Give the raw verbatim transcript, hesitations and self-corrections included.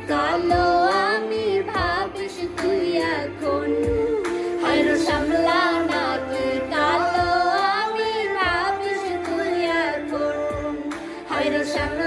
কালো আমি ভাবিস তুই এখন হায়রো সামলা নাকি কালো আমি ভাবিস তুই এখন হায়রো সামলা